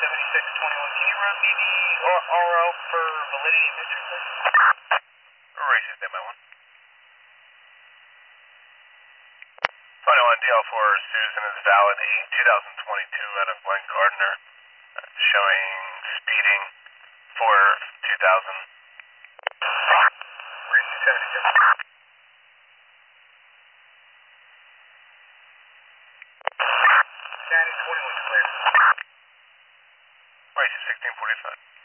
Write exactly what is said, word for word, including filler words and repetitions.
seventy-six twenty-one. Can you run me the R O for validity and mystery, please? Racing standby one. twenty-one D L four Susan is valid, two thousand twenty-two out of Glen Gardner, uh, showing speeding for two thousand. Racing seventy-six. County twenty-one clear. Racing sixteen forty-five.